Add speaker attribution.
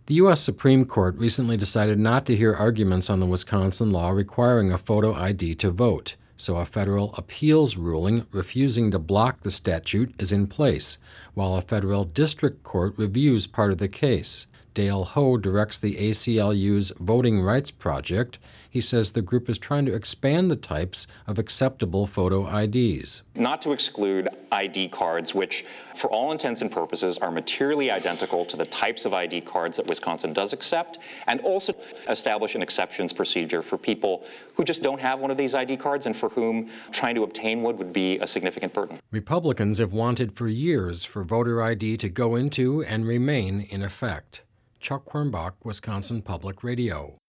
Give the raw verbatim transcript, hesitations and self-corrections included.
Speaker 1: The U S Supreme Court recently decided not to hear arguments on the Wisconsin law requiring a photo I D to vote, so a federal appeals ruling refusing to block the statute is in place, while a federal district court reviews part of the case. Dale Ho directs the A C L U's Voting Rights Project. He says the group is trying to expand the types of acceptable photo I Ds.
Speaker 2: Not to exclude I D cards, which for all intents and purposes are materially identical to the types of I D cards that Wisconsin does accept, and also establish an exceptions procedure for people who just don't have one of these I D cards and for whom trying to obtain one would be a significant burden.
Speaker 1: Republicans have wanted for years for voter I D to go into and remain in effect. Chuck Quirmbach, Wisconsin Public Radio.